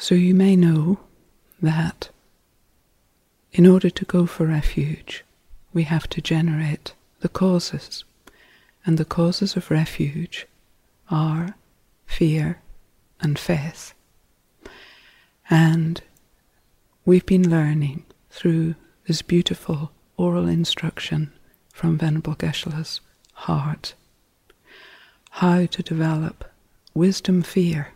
So you may know that in order to go for refuge, we have to generate the causes. And the causes of refuge are fear and faith. And we've been learning through this beautiful oral instruction from Venerable Geshe-la's heart how to develop wisdom fear.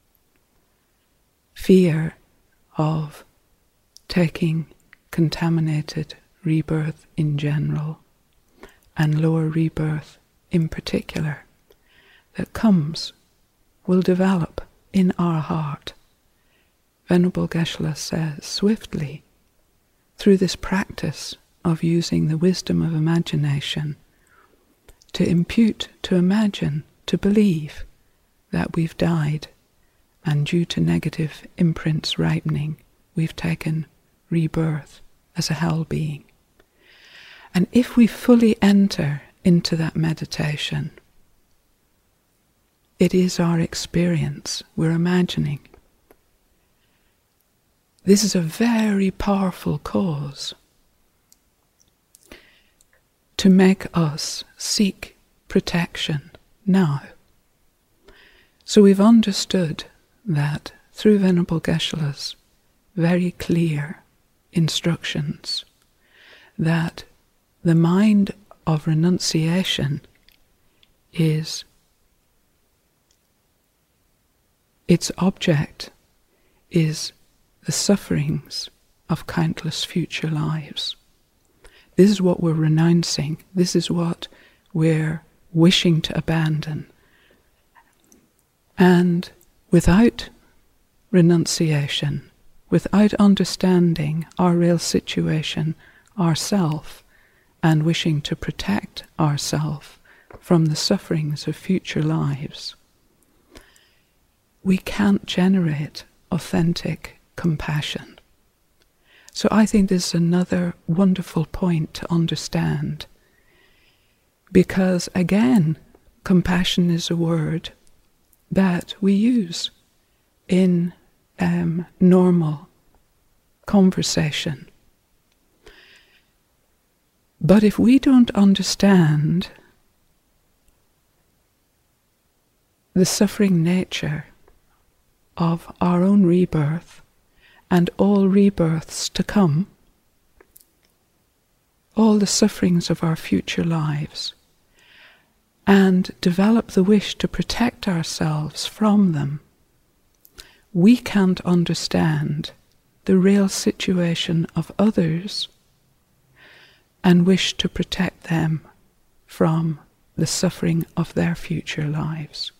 Fear of taking contaminated rebirth in general and lower rebirth in particular that will develop in our heart. Venerable Geshe-la says swiftly, through this practice of using the wisdom of imagination to impute, to imagine, to believe that we've died, and due to negative imprints ripening, we've taken rebirth as a hell being. And if we fully enter into that meditation, it is our experience we're imagining. This is a very powerful cause to make us seek protection now. So we've understood that through Venerable Geshe-la's very clear instructions that the mind of renunciation is its object is the sufferings of countless future lives. This is what we're renouncing. This is what we're wishing to abandon. And without renunciation, without understanding our real situation, ourself, and wishing to protect ourself from the sufferings of future lives, we can't generate authentic compassion. So I think this is another wonderful point to understand, because again, compassion is a word that we use in normal conversation. But if we don't understand the suffering nature of our own rebirth and all rebirths to come, all the sufferings of our future lives, and develop the wish to protect ourselves from them, we can't understand the real situation of others and wish to protect them from the suffering of their future lives.